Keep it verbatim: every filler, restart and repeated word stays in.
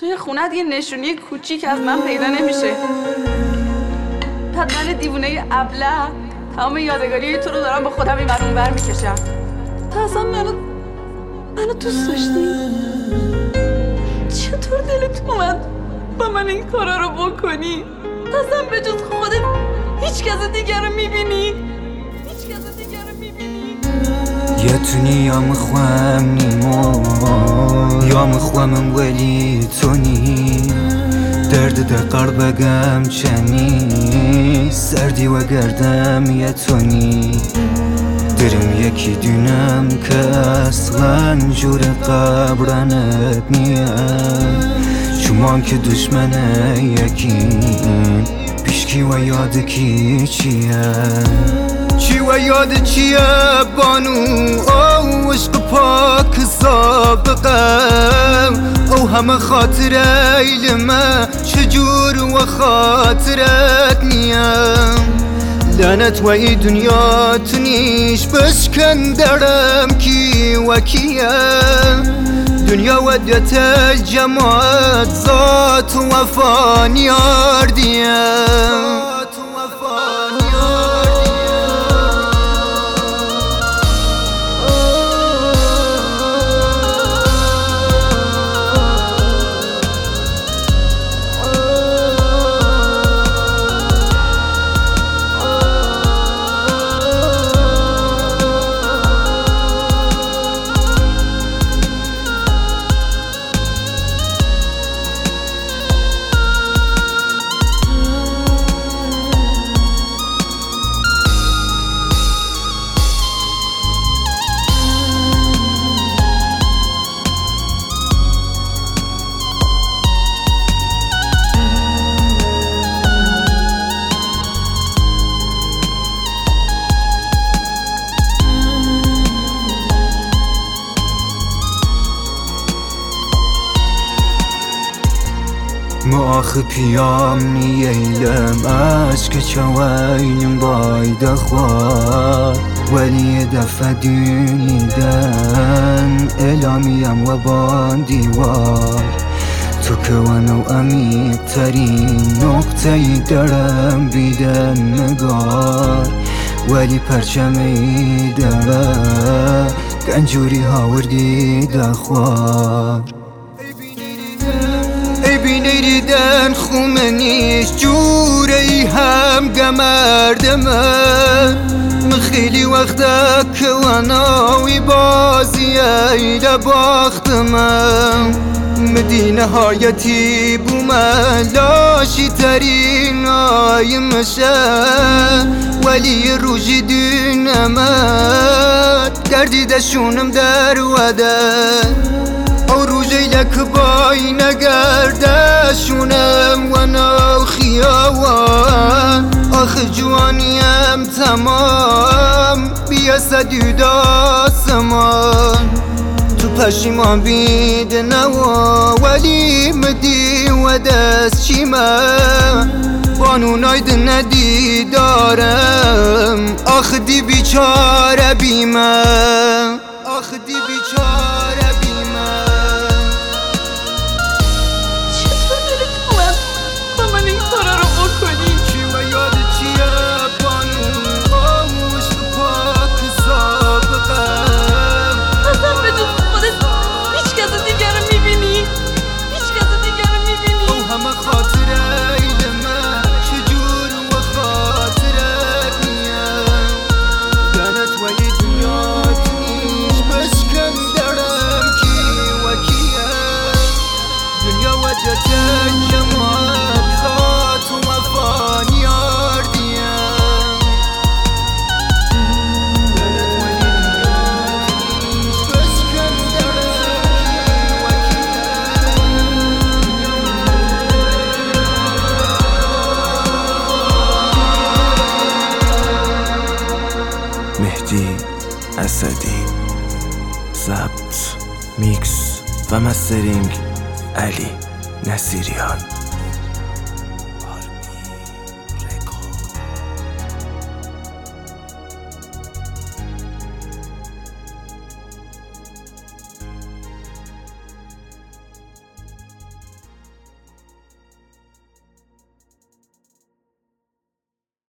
توی خونت یه نشونی کوچیک از من پیدا نمیشه. بعد من دیوونه ابله تمام یادگاری تو رو دارم با خودم این ور اون ور میکشم. تا اصلا منو منو دوست داشتی؟ چطور دلت اومد با من این کارا رو بکنی؟ تا اصلا به جز خودت هیچ کس دیگر رو میبینی؟ هیچ کس دیگر رو میبینی؟ یا تونی یا مخوام نیمو یا مخوامم ولی تونی درد در قلبم چنی سردی و گردم یا تونی درم یکی دونم که اصلا جور قبرانت نیم چومان که دشمنه یکیم پیشکی و یاد کی چیه چی و یاد چیه بانو او عشق پاک سابقم او همه خاطر ایلمه چجور و خاطرت نیم لعنت و ای دنیا تنیش بشکن درم کی و کیه دنیا ودت الجماعت ذات وفان یاردیم ماخ پیام نیلم عشق چوایلم باید خواه ولی دفع دونیدن الامیم و بان دیوار تو که ونو امید ترین نقطه درم بیدن نگار ولی پرچمی داره گنجوری هاوردی دخوار نیریدن خومنیش جوره ای هم گمردمه من خیلی وقتا که وناوی بازی ایل باختمه مدینه هایتی بومن لاشی ترین آی مشه ولی روژی دونمت دردی دشونم در وده او روژی لک بای نگردشونم و نو خیاوان آخ جوانیم تمام بیا سدود آسمان تو پشیمان بید نوا ولی مدی و دست چیمه بانو ناید ندی دارم آخ دی بیچاره بیمه آخ دی بیچاره بیمه مهدی اسدی ضبط میکس و مسترینگ علی نصیریان.